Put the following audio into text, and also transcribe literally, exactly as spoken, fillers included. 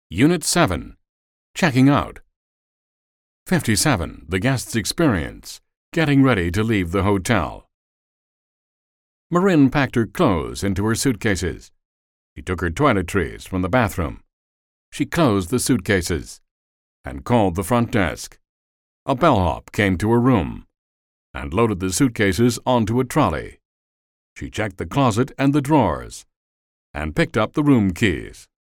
Unit seven. Checking out. fifty-seven. The guest's experience. Getting ready to leave the hotel. Marin packed her clothes into her suitcases. She took her toiletries from the bathroom. She closed the suitcases and called the front desk. A bellhop came to her room and loaded the suitcases onto a trolley. She checked the closet and the drawers and picked up the room keys.